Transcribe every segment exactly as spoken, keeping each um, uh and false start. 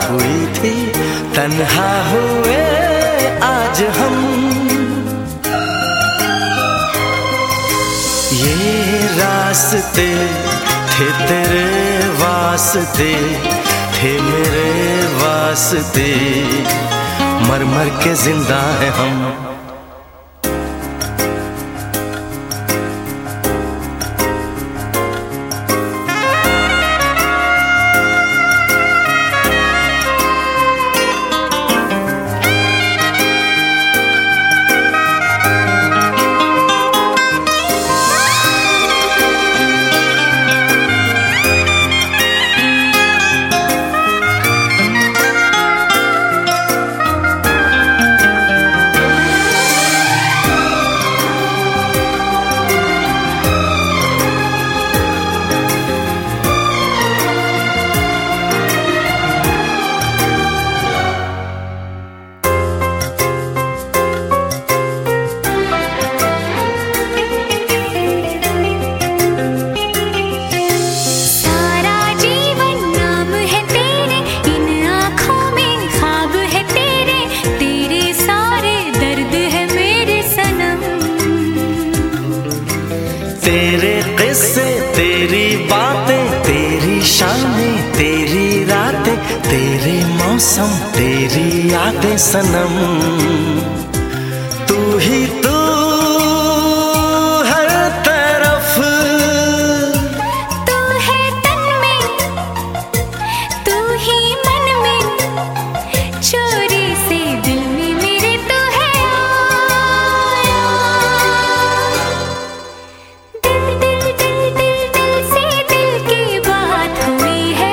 हुई थी, तन्हा हुए आज हम। ये रास्ते थे तेरे वास्ते, थे मेरे वास्ते, मर मर के जिंदा है हम। तेरे किस्से, तेरी बातें, तेरी शामें, तेरी रातें, तेरे मौसम, तेरी यादें सनम। तू ही तू हर तरफ, तू है तन में, तू ही मन में, चोरी से दिल में मेरे तू है आया। दिल दिल दिल दिल दिल से दिल की बात हुई है।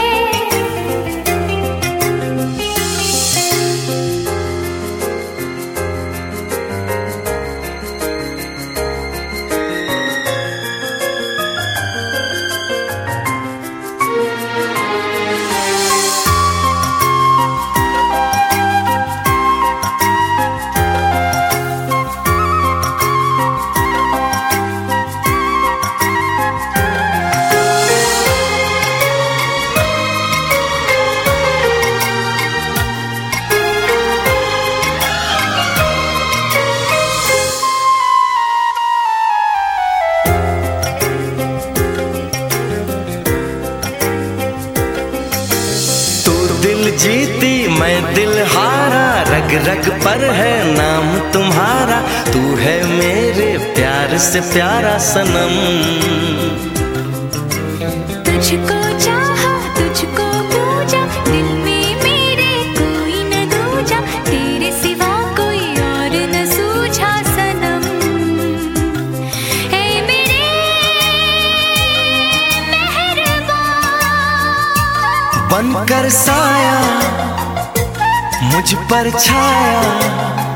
दिल जीती मैं दिल हारा, रग रग पर है नाम तुम्हारा, तू है मेरे प्यार से प्यारा सनम। तुझको चाहा, तुझको पूजा, दिल में मेरे कोई न दूजा, तेरे सिवा कोई और न सूझा सनम। ऐ मेरे मेहरबान, बनकर साया मुझ पर छाया,